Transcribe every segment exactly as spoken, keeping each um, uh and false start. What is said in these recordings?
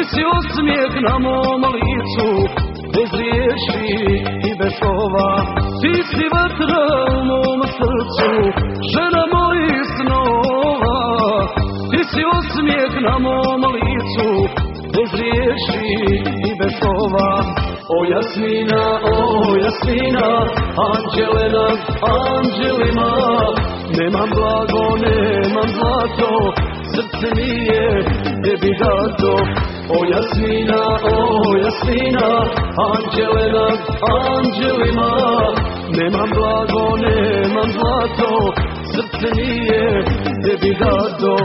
si osmijeh na mom licu, bez riječi i bez slova. Ti si vatra u mom srcu, žena mojih snova. Ti si osmijeh na mom licu, bez riječi i bez slova. O Jasmina, o Jasmina, anđele nad anđelima. Nemam blago, nemam zlato, srce mi je tebi dato. O Jasmina, o Jasmina, anđele nad anđelima. Nemam blago, nemam zlato, srce mi je tebi dato.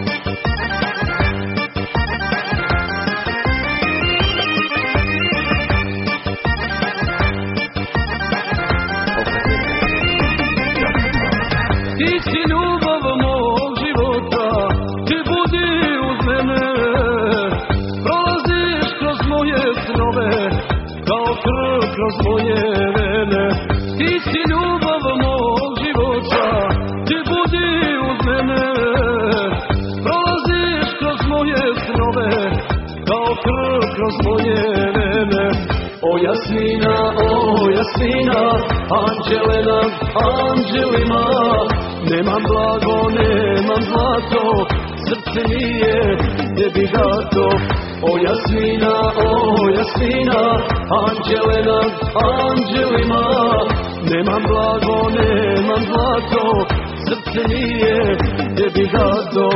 Ti si ljubav mog života, ti budi uz mene. Prolaziš kroz moje snove, kao krv kroz moje vene. Ti si ljubav mog života, ti budi uz mene. Prolaziš kroz moje snove, kao krv kroz moje vene. O Jasmina, o Jasmina, anđele nad anđelima. Nemam blago, nemam zlato, srce mi je tebi dato. O Jasmina, o Jasmina, anđele nad anđelima. Nemam blago, nemam zlato, srce mi je tebi dato.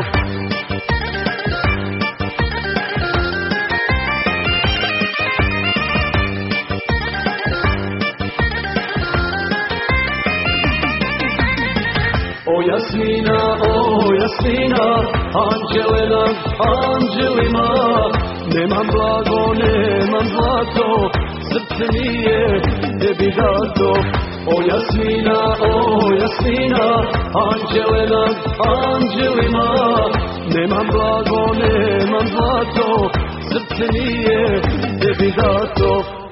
O Jasmina, o Jasmina, anđele nad anđelima. Nemam blago, nemam zlato, srce mi je tebi dato. O Jasmina, o Jasmina, anđele nad anđelima. Nemam blago, nemam zlato, srce mi je tebi dato.